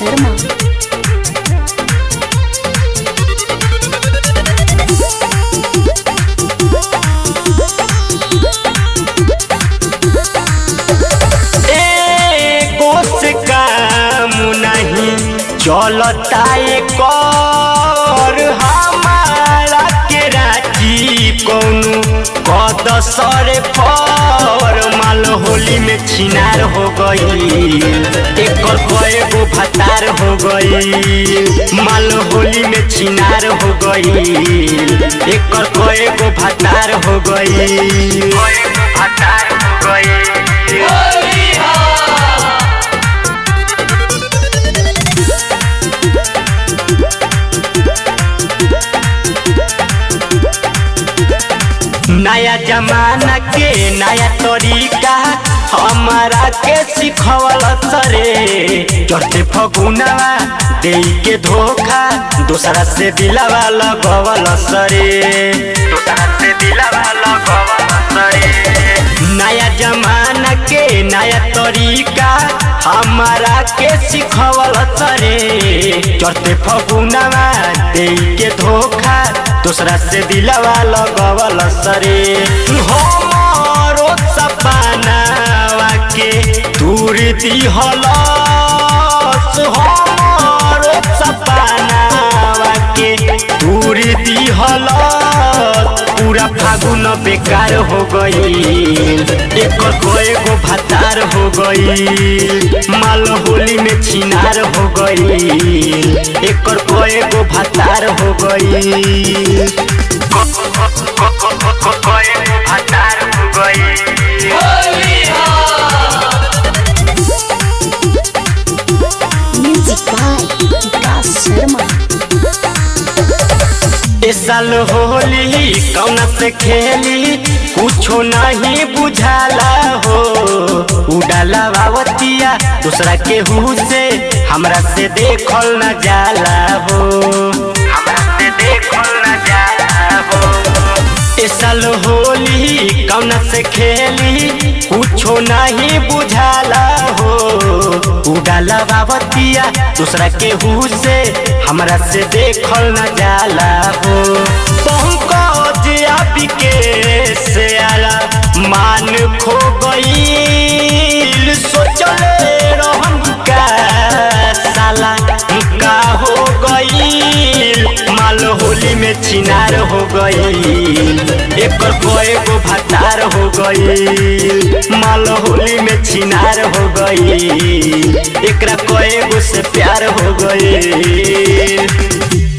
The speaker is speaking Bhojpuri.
शर्मा। चलता कर हमारा के राजी कौनु कदसरे पर माल होली में छिनार हो गई एकर कएगो भतार हो गई माल होली में छिनार हो गई एकर कएगो भतार हो गई भतार हो गई। नया जमाना के नया तरीका हमारा के सिखवल सरे चढ़ते फगुनवा दे के धोखा दूसरा से दिलावा लगवल सरे दूसरा से दिलावा लगवल सरे। नया जमाना के नया तरीका हमारा के सिखवल सरे चढ़ते फगुनवा दे के धोखा दूसरा से दिलावा लगवल सरे। हमारो सपनावा के दूर दिहलस हमारो सपनावा के दूर दिहलस पूरा फागुन बेकार हो गई एकर कएगो भतार हो गई माल होली में छिनार हो गई एकर कएगो भतार हो गई भतार हो गई। Music by Vikas Sharma. इस साल होली कौना से खेली कुछो नहीं बुझाला हो उड़ाला बावतिया दूसरा के हु से हमरा से देखल न जाला हो हमरा से देखल न जाला हो। इस साल होली कौना से खेली कुछो नहीं बुझाला हो उड़ाला बावतिया दूसरा के हु से हमरा से देखल न जाला हो। पंकज के से आला मान खो गई सोचले रहन का साला का हो गई माल होली में छिनार हो गई एकर कएगो भतार हो गई माल होली में छिनार हो गई एकरा कएगो से प्यार हो गई।